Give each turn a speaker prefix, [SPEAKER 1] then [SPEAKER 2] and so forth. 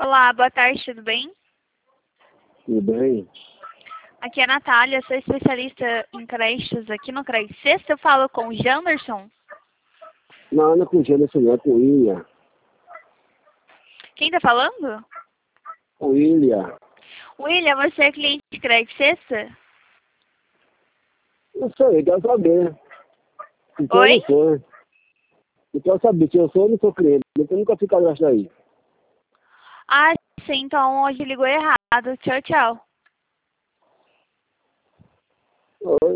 [SPEAKER 1] Olá, boa tarde, tudo bem?
[SPEAKER 2] Tudo bem?
[SPEAKER 1] Aqui é a Natália, sou especialista em creches aqui no CREI Sexta. Eu falo com o Janderson.
[SPEAKER 2] Não é com o Janderson, não, é com o William.
[SPEAKER 1] Quem tá falando?
[SPEAKER 2] Com o William.
[SPEAKER 1] William, você é cliente de CREI Sexta?
[SPEAKER 2] Não sei, quero saber. Então
[SPEAKER 1] Oi?
[SPEAKER 2] eu não sou. Eu quero saber se eu sou ou não sou cliente. Eu nunca fico cadastro aí.
[SPEAKER 1] Ah, sim, então hoje ligou errado. Tchau, tchau.
[SPEAKER 2] Oi.